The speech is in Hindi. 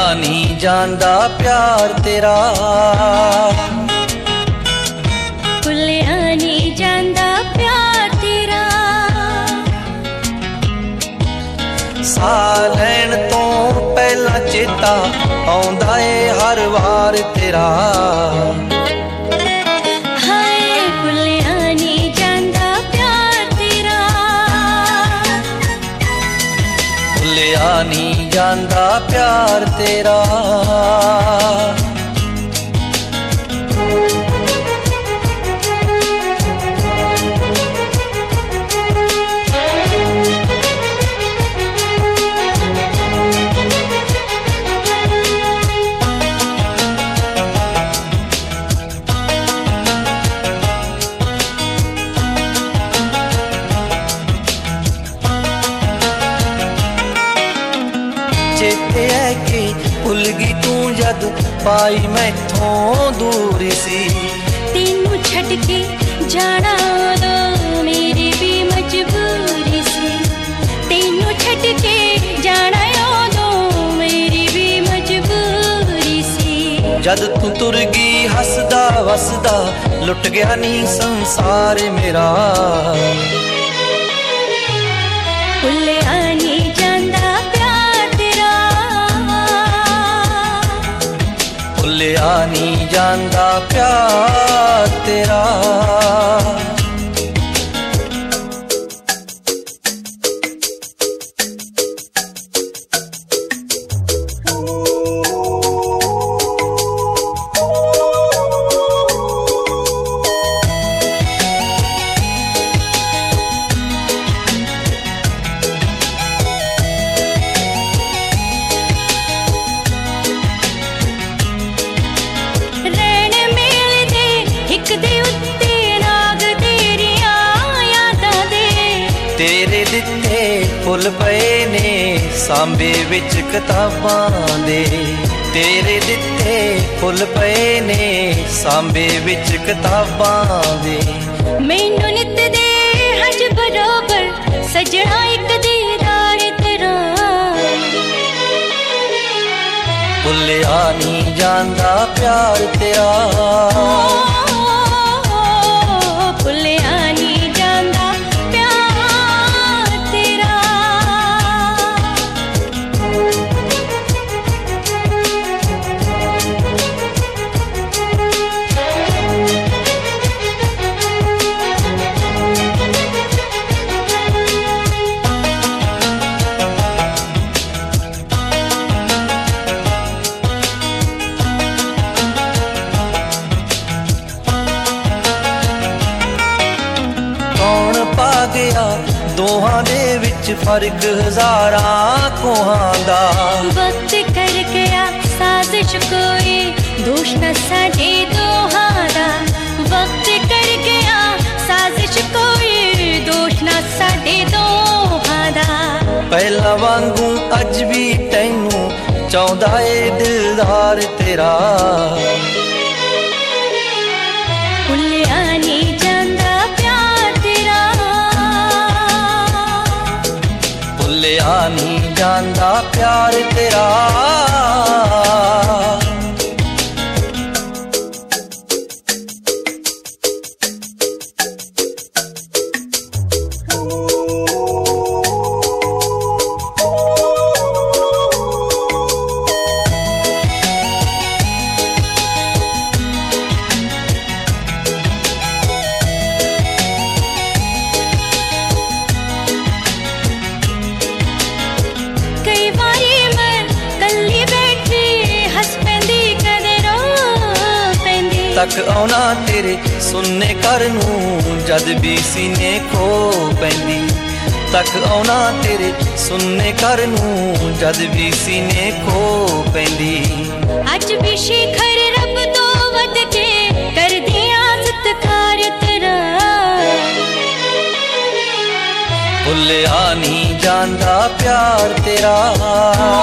नहीं जांदा प्यार तेरा, भुलिया नहीं जांदा प्यार तेरा। साह लैण तो पहला चेता आउंदा ए हर वार तेरा। भुलिया नहीं जांदा प्यार तेरा। चेते है कि भुल गई तू जद पाई मैथों दूरी सी। तेनू छड़ के जाना दो मेरी भी मजबूरी सी। तेनू छड़ के जाना दो मेरी भी मजबूरी सी। जद तू तुर गई हसदा वसदा लुट गया नी संसार मेरा। भुलिया नहीं जांदा प्यार तेरा। भुलिया नहीं जांदा प्यार तेरा। तेरे दिते फुल पे ने सांबे विच किताबां दे। तेरे दिते फुल पे ने सांबे विच किताबां दे। मैनू नित दे हज बराबर सजना एक दीदार तेरा। भुलिया नहीं जांदा प्यार तेरा। भुलिया नहीं जांदा प्यार तेरा। कौन पा गया दोहां दे विच फर्क हजारां कोहां दा। वक्त कर गया साजिश कोई दोष न साडे दोहां दा। वक्त कर गया साजिश कोई दोष न साडे दोहां दा। पहला वांगू अज भी तैनू चाहुंदा ए दिलदार तेरा। भुलिया नहीं जांदा प्यार तेरा। भुलिया नहीं जांदा प्यार तेरा। तक आउना तेरे सुनने घर नूं जद भी सीने खो पैंदी। तक आउना तेरे सुनने घर नूं जद भी सीने खो पैंदी। अज भी शिखर रब तो वध के कर दिया सत्कार तेरा। भुलिया नहीं जांदा प्यार तेरा।